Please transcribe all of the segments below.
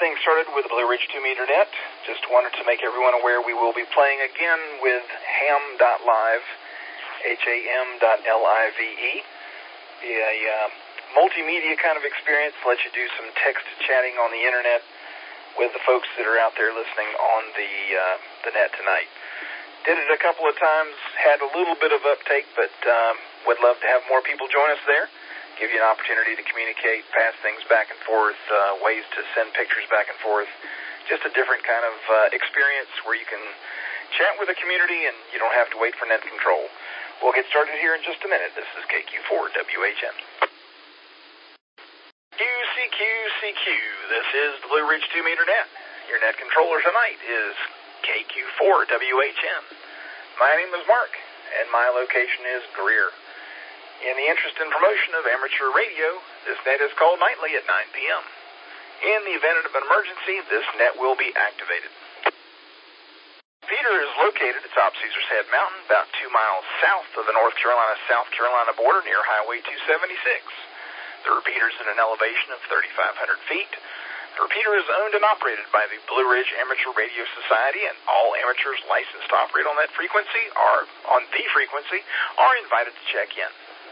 things started with the Blue Ridge 2-meter net. Just wanted to make everyone aware we will be playing again with ham.live, ham.live. Be a multimedia kind of experience, let you do some text chatting on the internet with the folks that are out there listening on the net tonight. Did it a couple of times, had a little bit of uptake, but would love to have more people join us there. Give you an opportunity to communicate, pass things back and forth, ways to send pictures back and forth. Just a different kind of experience where you can chat with the community and you don't have to wait for net control. We'll get started here in just a minute. This is KQ4WHN. QCQ. This is the Blue Ridge 2-meter net. Your net controller tonight is KQ4WHN. My name is Mark, and my location is Greer. In the interest and promotion of amateur radio, this net is called nightly at 9 p.m. In the event of an emergency, this net will be activated. Feeder is located atop Caesar's Head Mountain, about 2 miles south of the North Carolina-South Carolina border near Highway 276. The repeater is at an elevation of 3,500 feet. The repeater is owned and operated by the Blue Ridge Amateur Radio Society, and all amateurs licensed to operate on that frequency are invited to check in.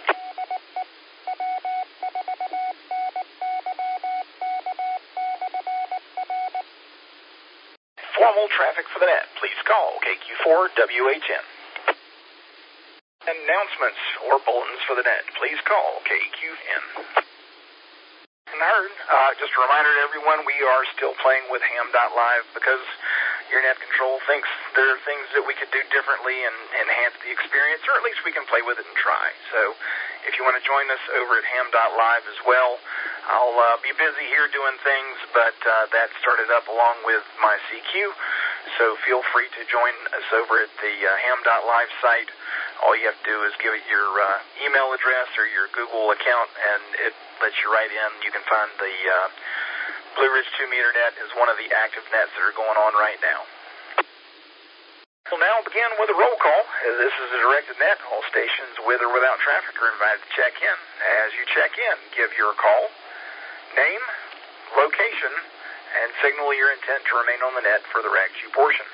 Formal traffic for the net. Please call KQ4WHN. Announcements or bulletins for the net. Please call KQN. Just a reminder to everyone, we are still playing with ham.live because your net control thinks there are things that we could do differently and enhance the experience, or at least we can play with it and try. So if you want to join us over at ham.live as well, I'll be busy here doing things, but that started up along with my CQ, so feel free to join us over at the ham.live site. All you have to do is give it your email address or your Google account, and it lets you right in. You can find the Blue Ridge 2-meter net is one of the active nets that are going on right now. We'll now begin with a roll call. This is a directed net. All stations with or without traffic are invited to check in. As you check in, give your call, name, location, and signal your intent to remain on the net for the RAG2 portion.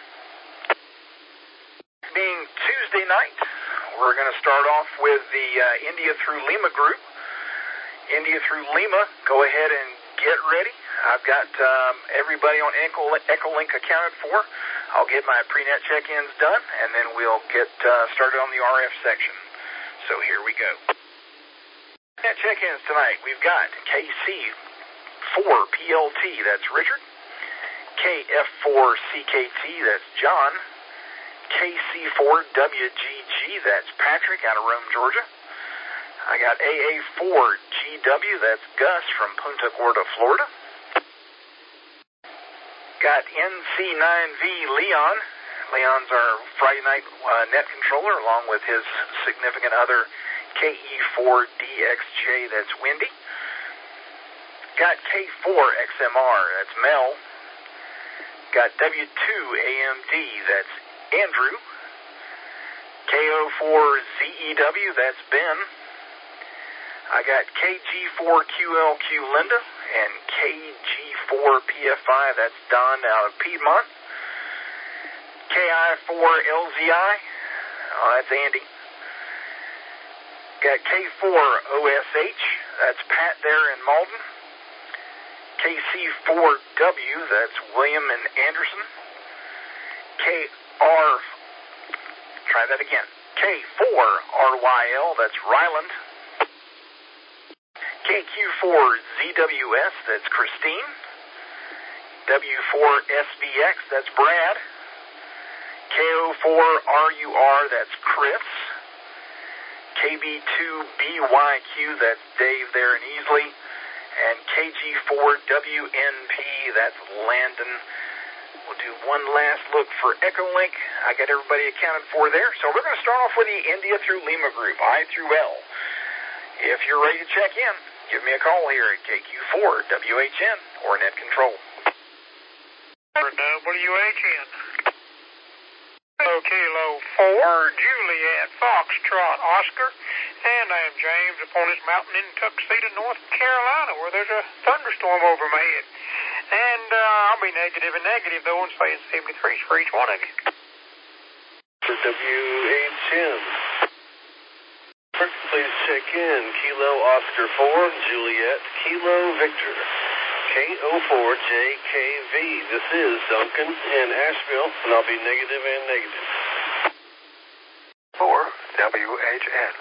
Being Tuesday night, we're going to start off with the India through Lima group. India through Lima, go ahead and get ready. I've got everybody on Echolink accounted for. I'll get my pre-net check-ins done, and then we'll get started on the RF section. So here we go. Net check-ins tonight, we've got KC4PLT, that's Richard. KF4CKT, that's John. KC4WGG, that's Patrick out of Rome, Georgia. I got AA4GW, that's Gus from Punta Gorda, Florida. Got NC9V Leon. Leon's our Friday night net controller, along with his significant other KE4DXJ, that's Wendy. Got K4XMR, that's Mel. Got W2AMD, that's Andrew. KO4ZEW, that's Ben. I got KG4QLQ Linda and KG4PF5, that's Don out of Piedmont. KI4LZI, that's Andy. Got K4OSH, that's Pat there in Malden. KC4W, that's William and Anderson. K4RYL, that's Ryland. KQ4ZWS, that's Christine. W4SBX, that's Brad. KO4RUR, that's Chris. KB2BYQ, that's Dave there in Easley. And KG4WNP, that's Landon. We'll do one last look for Echolink. I got everybody accounted for there. So we're going to start off with the India through Lima group, I through L. If you're ready to check in, give me a call here at KQ4WHN or Net Control. WHN. Kilo 4, Juliet, Foxtrot, Oscar, and I am James upon this mountain in Tuxedo, North Carolina, where there's a thunderstorm over my head. And I'll be negative and negative, though, and say it's 73 for each one of you. For WHN. Please check in. Kilo Oscar 4, Juliet, Kilo Victor. KO4JKV. This is Duncan in Asheville, and I'll be negative and negative. 4 WHN.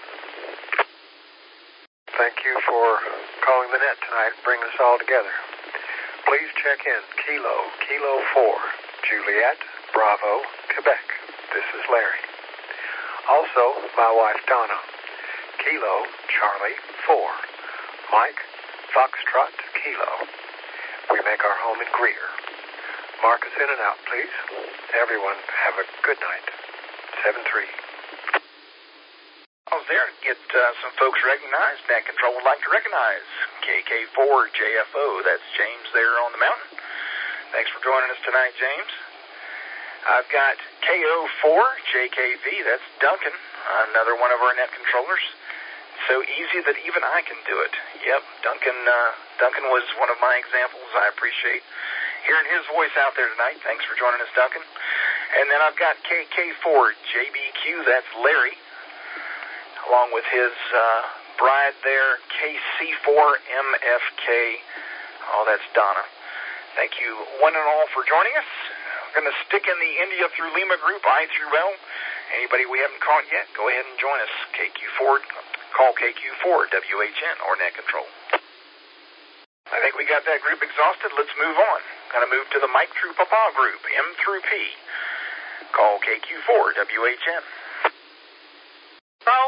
Thank you for calling the net tonight and bringing us all together. Please check in. Kilo 4, Juliet, Bravo, Quebec. This is Larry. Also, my wife Donna. Kilo, Charlie, 4. Mike, Foxtrot, Kilo. We make our home in Greer. Mark us in and out, please. Everyone, have a good night. 7-3. I was there to get some folks recognized. Net Control would like to recognize KK4JFO. That's James there on the mountain. Thanks for joining us tonight, James. I've got KO4JKV. That's Duncan, another one of our net controllers. So easy that even I can do it. Yep, Duncan was one of my examples. I appreciate hearing his voice out there tonight. Thanks for joining us, Duncan. And then I've got KK4JBQ. That's Larry, along with his bride there, KC4MFK. Oh, that's Donna. Thank you, one and all, for joining us. We're going to stick in the India through Lima group, I through L. Anybody we haven't caught yet, go ahead and join us. Call KQ4 WHN or Net Control. I think we got that group exhausted. Let's move on. Going to move to the Mike through Papa group, M through P. Call KQ4 WHN. Hello?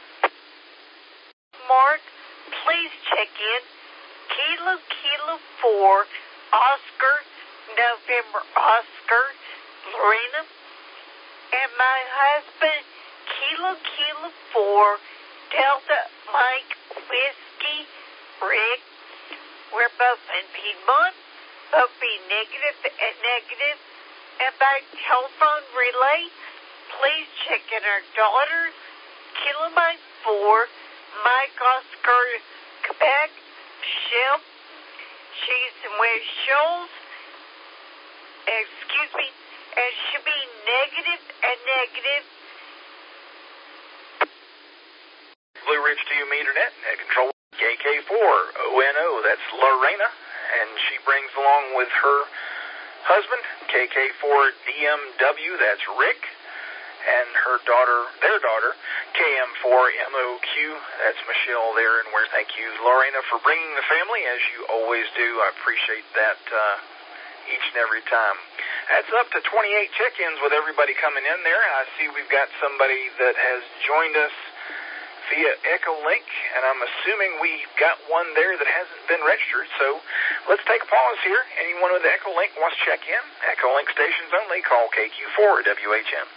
Mark, please check in. Kilo 4, Oscar, November, Oscar, Lorena, and my husband, Kilo 4, Delta Mike Whiskey Rick. We're both in Piedmont, both be negative and negative. And by telephone relay, please check in our daughter, Kilo Mike 4, Mike Oscar Quebec, Michelle. She's in West Shoals. Excuse me, and she'll be negative and negative. Blue Ridge to you, Meternet, Net Control KK4 ONO. That's Lorena, and she brings along with her husband KK4 DMW. That's Rick, and their daughter KM4 MOQ. That's Michelle there, and where. Thank you, Lorena, for bringing the family as you always do. I appreciate that each and every time. That's up to 28 check-ins with everybody coming in there. I see we've got somebody that has joined us via Echolink, and I'm assuming we've got one there that hasn't been registered. So let's take a pause here. Anyone with Echolink wants to check in? Echolink stations only. Call KQ4 WHN.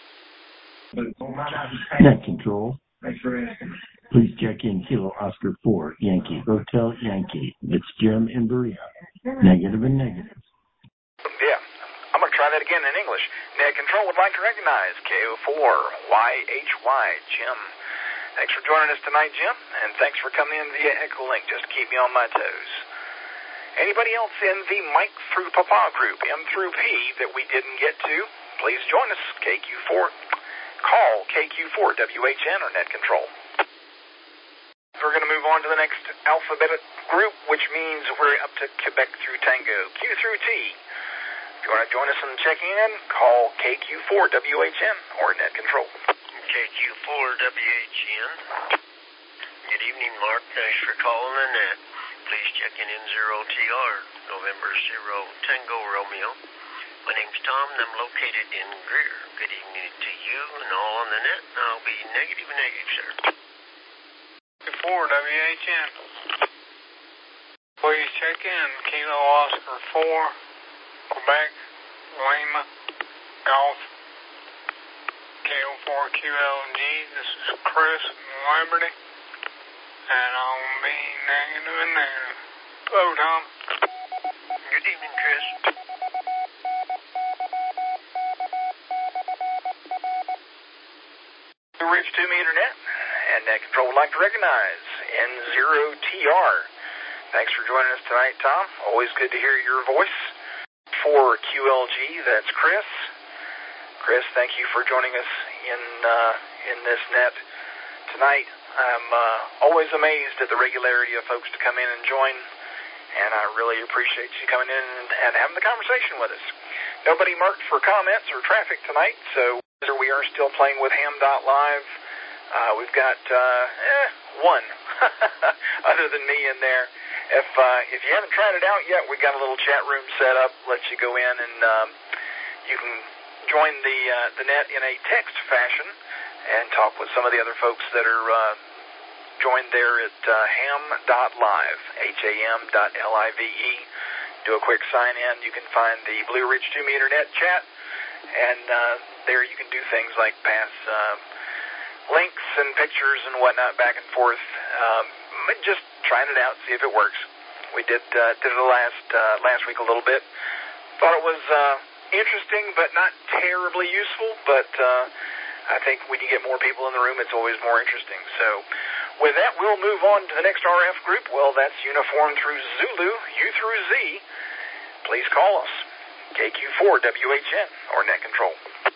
Net Control. Please check in Kilo Oscar 4, Yankee Hotel Yankee. It's Jim in Berea. Negative and negative. Yeah, I'm going to try that again in English. Net Control would like to recognize KO4 YHY Jim. Thanks for joining us tonight, Jim, and thanks for coming in via Echolink just to keep me on my toes. Anybody else in the Mike through Papa group, M through P, that we didn't get to, please join us, KQ4. Call KQ4 WHN or Net Control. We're going to move on to the next alphabetic group, which means we're up to Quebec through Tango, Q through T. If you want to join us in checking in, call KQ4 WHN or Net Control. KQ4 WHN. Good evening, Mark. Thanks for calling the net. Please check in 0TR, November 0 Tango Romeo. My name's Tom, and I'm located in Greer. Good evening to you and all on the net. I'll be negative, sir. 4 WHN. Please check in. Kilo Oscar 4, Quebec, Lima, Golf, KO4QLG. This is Chris in Liberty, and I'll be negative and negative. Hello, Tom. Good evening, Chris. Rich 2 Meter Net, and Net Control would like to recognize N0TR. Thanks for joining us tonight, Tom. Always good to hear your voice. KQ4QLG. That's Chris. Chris, thank you for joining us in this net tonight. I'm always amazed at the regularity of folks to come in and join, and I really appreciate you coming in and having the conversation with us. Nobody marked for comments or traffic tonight, so we are still playing with Ham.Live. We've got one other than me in there. If you haven't tried it out yet, we've got a little chat room set up. Let you go in and you can join the net in a text fashion and talk with some of the other folks that are joined there at ham.live, ham.live. Do a quick sign in. You can find the Blue Ridge 2-meter net chat, and there you can do things like pass links and pictures and whatnot back and forth. Just trying it out, see if it works. We did it last week a little bit. Thought it was interesting, but not terribly useful. But I think when you get more people in the room, it's always more interesting. So with that, we'll move on to the next RF group. Well, that's uniform through Zulu, U through Z. Please call us. KQ4 WHN or net control.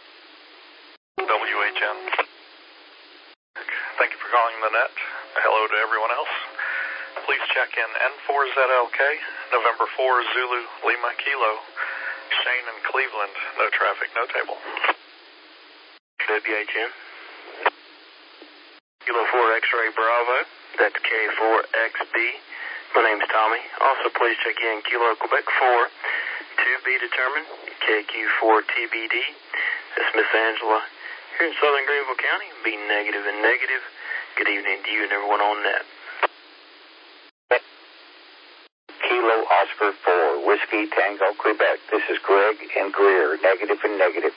WHN. Thank you for calling the net. Hello to everyone else. Please check in N4ZLK, November 4, Zulu, Lima, Kilo. Shane in Cleveland, no traffic, no table. WHN. Kilo 4 X-ray Bravo, that's K4XB. My name's Tommy. Also, please check in Kilo Quebec 4, to be determined, KQ4TBD. That's Miss Angela. Here in Southern Greenville County, be negative and negative. Good evening to you and everyone on net. Kilo Oscar 4, Whiskey Tango, Quebec. This is Greg and Greer, negative and negative.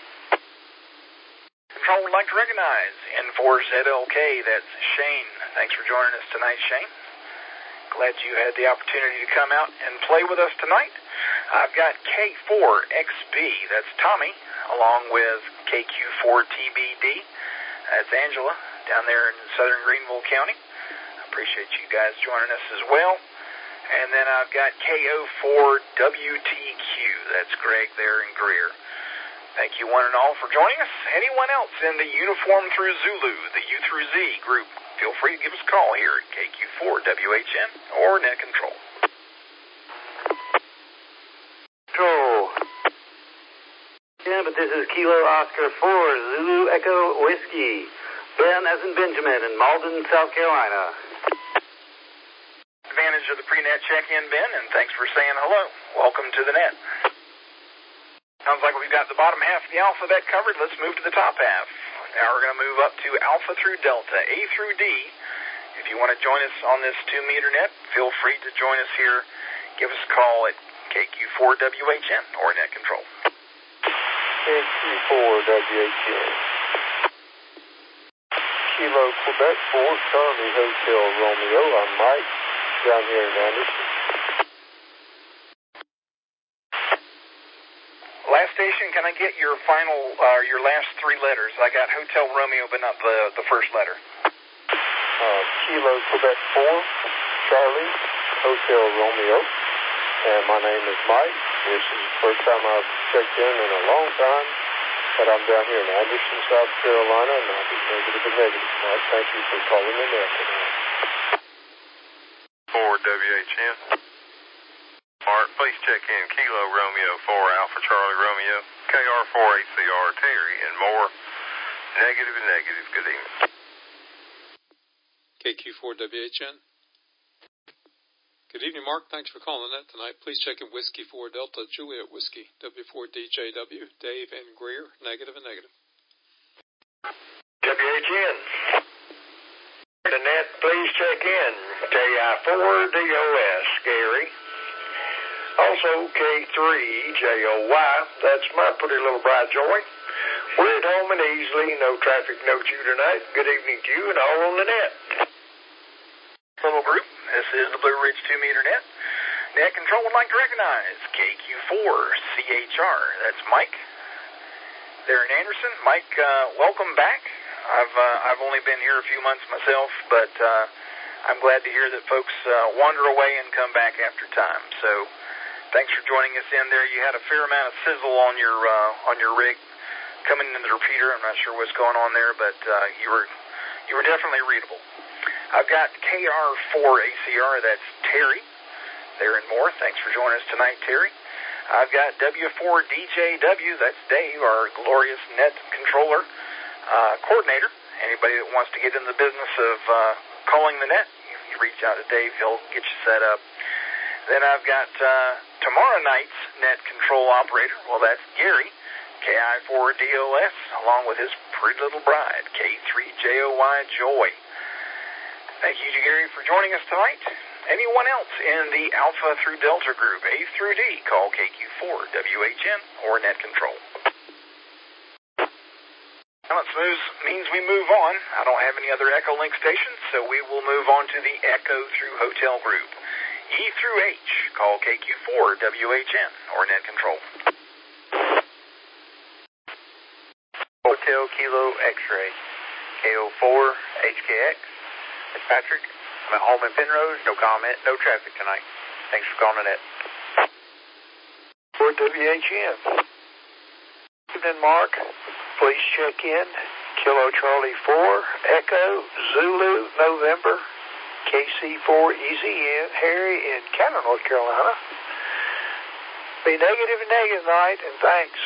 Control would like to recognize N4ZLK, that's Shane. Thanks for joining us tonight, Shane. Glad you had the opportunity to come out and play with us tonight. I've got K4XB, that's Tommy, along with KQ4TBD. That's Angela, down there in Southern Greenville County. I appreciate you guys joining us as well. And then I've got KO4WTQ. That's Greg there in Greer. Thank you one and all for joining us. Anyone else in the uniform through Zulu, the U through Z group, feel free to give us a call here at KQ4WHN or net control. Control. Yeah, but this is Kilo Oscar 4, Zulu Echo Whiskey. Ben as in Benjamin in Malden, South Carolina. Advantage of the pre-net check-in, Ben, and thanks for saying hello. Welcome to the net. Sounds like we've got the bottom half of the alphabet covered. Let's move to the top half. Now we're going to move up to Alpha through Delta, A through D. If you want to join us on this 2-meter net, feel free to join us here. Give us a call at KQ4WHN or net control. KQ4WHN. Kilo Quebec 4, Charlie Hotel Romeo. I'm Mike, down here in Anderson. Last station, can I get your final, your last 3 letters? I got Hotel Romeo, but not the first letter. Kilo Quebec 4, Charlie Hotel Romeo. And my name is Mike. This is the first time I've checked in a long time. But I'm down here in Anderson, South Carolina, and I'll be negative and negative. Mike, thank you for calling in there tonight. 4WHN. Mark, please check in Kilo Romeo 4 Alpha Charlie Romeo, KR4ACR Terry, and more. Negative and negative. Good evening. KQ4WHN. Good evening, Mark. Thanks for calling in tonight. Please check in Whiskey 4 Delta Juliet Whiskey, W4DJW, Dave and Greer, negative and negative. WHN. The net, please check in. KI4DOS, Gary. Also, K3JOY, that's my pretty little bride Joy. We're at home and easily, no traffic, no chew tonight. Good evening to you and all on the net. Little group, this is the Blue Ridge 2-meter net. Net control would like to recognize KQ4CHR. That's Mike there in Anderson. Mike, welcome back. I've only been here a few months myself, but I'm glad to hear that folks wander away and come back after time. So Thanks for joining us in there. You had a fair amount of sizzle on your rig coming into the repeater. I'm not sure what's going on there, but you were definitely readable. I've got KR4ACR, that's Terry, there and more. Thanks for joining us tonight, Terry. I've got W4DJW, that's Dave, our glorious net controller coordinator. Anybody that wants to get in the business of calling the net, you reach out to Dave, he'll get you set up. Then I've got tomorrow night's net control operator, well, that's Gary, KI4DOS, along with his pretty little bride, K3JOY Joy. Thank you to Gary for joining us tonight. Anyone else in the Alpha through Delta group, A through D, call KQ4WHN or net control. Balance moves means we move on. I don't have any other Echo Link stations, so we will move on to the Echo through Hotel group. E through H, call KQ4WHN or net control. Hotel Kilo X-ray, KO4 HKX. It's Patrick. I'm at home in Penrose. No comment. No traffic tonight. Thanks for calling it. For WHN. Evening, Mark. Please check in. Kilo Charlie 4, Echo, Zulu, November, KC4, EZN, Harry in Cannon, North Carolina. Be negative and negative tonight, and thanks.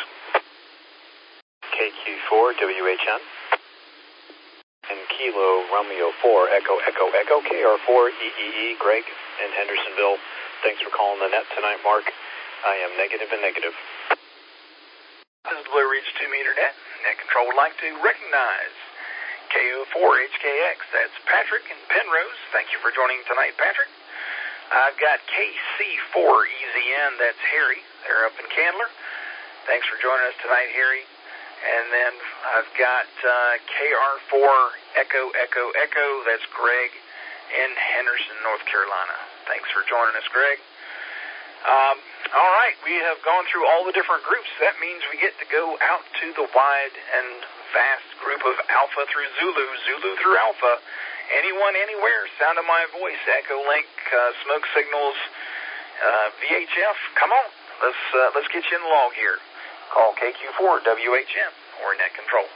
KQ4, WHN. And Kilo Romeo 4, Echo, Echo, Echo, KR4, EEE, Greg in Hendersonville. Thanks for calling the net tonight, Mark. I am negative and negative. This is Blue Ridge 2-meter net. Net control would like to recognize KO4HKX. That's Patrick in Penrose. Thank you for joining tonight, Patrick. I've got KC4EZN. That's Harry. They're up in Candler. Thanks for joining us tonight, Harry. And then I've got KR4 Echo, Echo, Echo. That's Greg in Henderson, North Carolina. Thanks for joining us, Greg. All right, we have gone through all the different groups. That means we get to go out to the wide and vast group of Alpha through Zulu, Zulu through Alpha. Anyone, anywhere, sound of my voice, Echo Link, smoke signals, VHF, come on. Let's get you in the log here. Call KQ4 WHN or net control.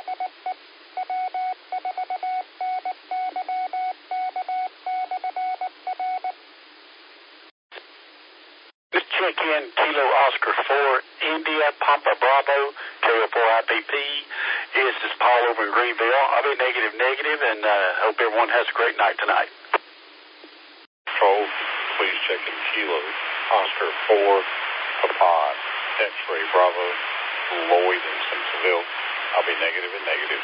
Let's check in Kilo Oscar 4 India Papa Bravo KO4 IPP. This is Paul over in Greenville. I'll be negative and hope everyone has a great night tonight. Control, please check in Kilo Oscar 4 Papa X-ray Bravo, Lloyd in Simpsonville. I'll be negative and negative.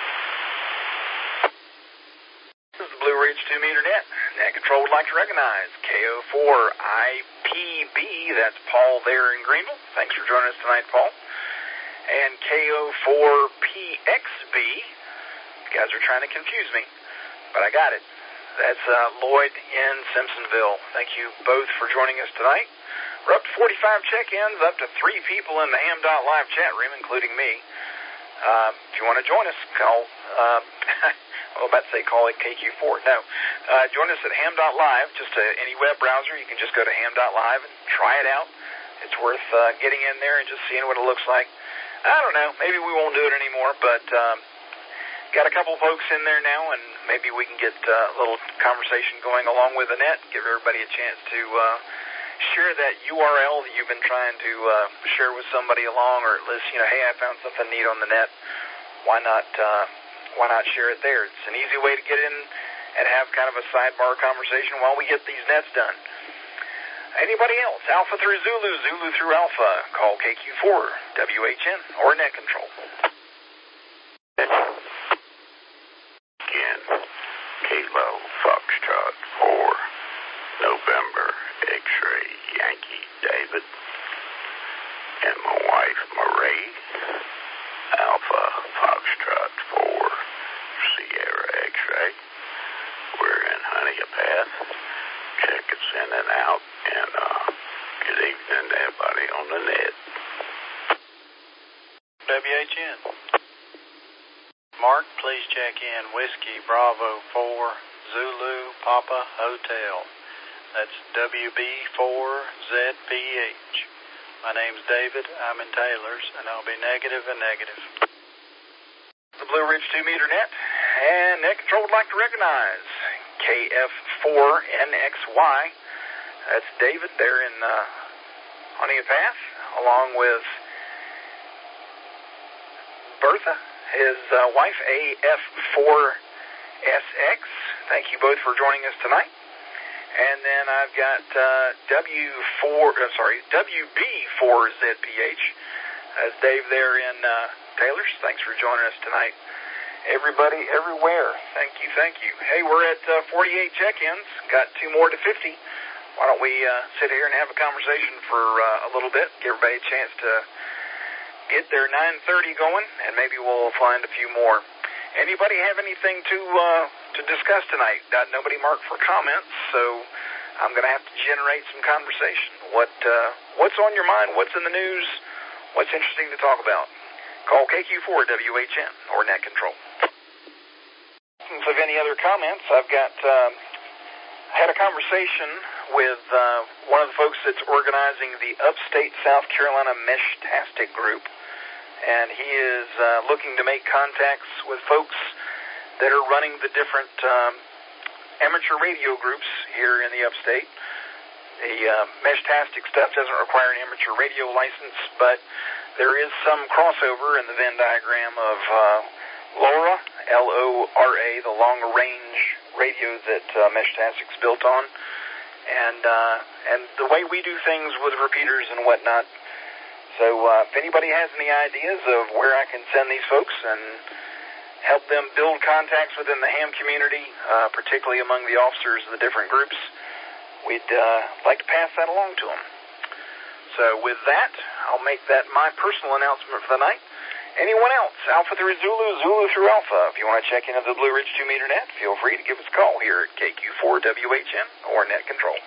This is the Blue Ridge 2-meter net. Net control would like to recognize KO4 IPB. That's Paul there in Greenville. Thanks for joining us tonight, Paul. And KO4 PXB. You guys are trying to confuse me, but I got it. That's Lloyd in Simpsonville. Thank you both for joining us tonight. We're up to 45 check-ins, up to 3 people in the Ham.Live chat room, including me. If you want to join us, call, I was about to say call it KQ4. No. Join us at Ham.Live, just any web browser. You can just go to Ham.Live and try it out. It's worth getting in there and just seeing what it looks like. I don't know. Maybe we won't do it anymore, but got a couple folks in there now, and maybe we can get a little conversation going along with the net, give everybody a chance to share that URL that you've been trying to share with somebody along, or at least, hey, I found something neat on the net. Why not share it there? It's an easy way to get in and have kind of a sidebar conversation while we get these nets done. Anybody else? Alpha through Zulu, Zulu through Alpha. Call KQ4, WHN, or net control. Again, Kilo Foxtrot 4, November, X-ray, Yankee, David, and my wife, Marie, Alpha Foxtrot 4, Sierra X-ray. We're in Honeypath. Check us in and out, and good evening to everybody on the net. WHN. Mark, please check in Whiskey Bravo 4 Zulu Papa Hotel. That's WB4ZPH. My name's David. I'm in Taylor's, and I'll be negative and negative. The Blue Ridge 2-meter net, and net control would like to recognize KF4NXY. That's David there in Honea Path, along with Bertha, his wife, AF4SX. Thank you both for joining us tonight. And then I've got WB4ZPH. That's Dave there in Taylor's. Thanks for joining us tonight. Everybody, everywhere, thank you. Hey, we're at 48 check-ins. Got 2 more to 50. Why don't we sit here and have a conversation for a little bit, give everybody a chance to get their 9:30 going, and maybe we'll find a few more. Anybody have anything to discuss tonight? Nobody marked for comments, so I'm going to have to generate some conversation. What's on your mind? What's in the news? What's interesting to talk about? Call KQ4WHN or Net Control. Of any other comments, I've got had a conversation with one of the folks that's organizing the Upstate South Carolina Mesh-tastic group, and he is looking to make contacts with folks that are running the different amateur radio groups here in the Upstate. The Mesh-tastic stuff doesn't require an amateur radio license, but there is some crossover in the Venn diagram of LoRa, L-O-R-A, the long-range radio that Mesh-tastic's built on, and the way we do things with repeaters and whatnot. So if anybody has any ideas of where I can send these folks and help them build contacts within the ham community, particularly among the officers of the different groups, we'd like to pass that along to them. So with that, I'll make that my personal announcement for the night. Anyone else? Alpha through Zulu, Zulu through Alpha. If you want to check into the Blue Ridge 2-meter net, feel free to give us a call here at KQ4WHN or Net Control.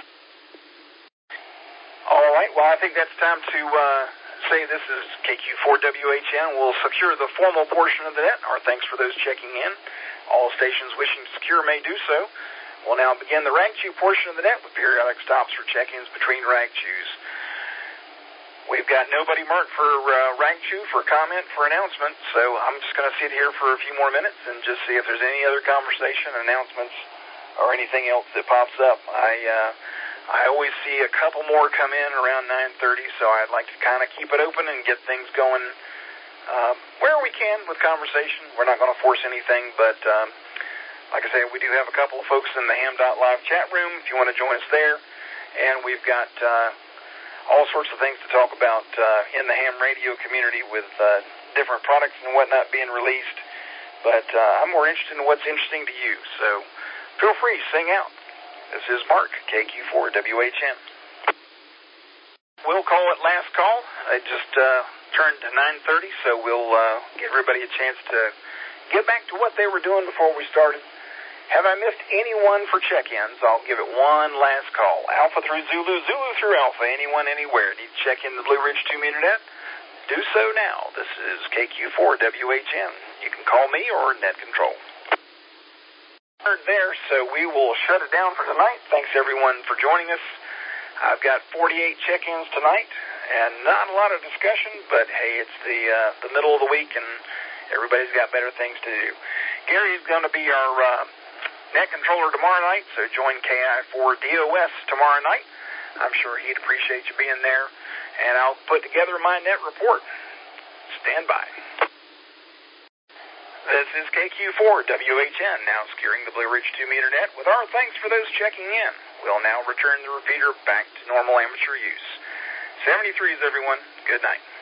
All right, well, I think that's time to say this is KQ4WHN. We'll secure the formal portion of the net. Our thanks for those checking in. All stations wishing to secure may do so. We'll now begin the rag chew portion of the net with periodic stops for check-ins between rag chews. We've got nobody marked for rag chew, for comment, for announcement, so I'm just going to sit here for a few more minutes and just see if there's any other conversation, announcements, or anything else that pops up. I always see a couple more come in around 9:30, so I'd like to kind of keep it open and get things going where we can with conversation. We're not going to force anything, but like I say, we do have a couple of folks in the ham.live chat room if you want to join us there, and we've got all sorts of things to talk about in the ham radio community with different products and whatnot being released. But I'm more interested in what's interesting to you, so feel free, sing out. This is Mark, KQ4WHN. We'll call it last call. It just turned to 9:30, so we'll give everybody a chance to get back to what they were doing before we started. Have I missed anyone for check-ins? I'll give it one last call. Alpha through Zulu, Zulu through Alpha. Anyone, anywhere. Need to check in the Blue Ridge 2-meter net? Do so now. This is KQ4WHN. You can call me or Net Control. There, so we will shut it down for tonight. Thanks, everyone, for joining us. I've got 48 check-ins tonight, and not a lot of discussion, but, hey, it's the middle of the week, and everybody's got better things to do. Gary's going to be our net controller tomorrow night, so join KI4DOS tomorrow night. I'm sure he'd appreciate you being there, and I'll put together my net report. Stand by. This is KQ4WHN, now securing the Blue Ridge 2-meter net with our thanks for those checking in. We'll now return the repeater back to normal amateur use. 73s, everyone. Good night.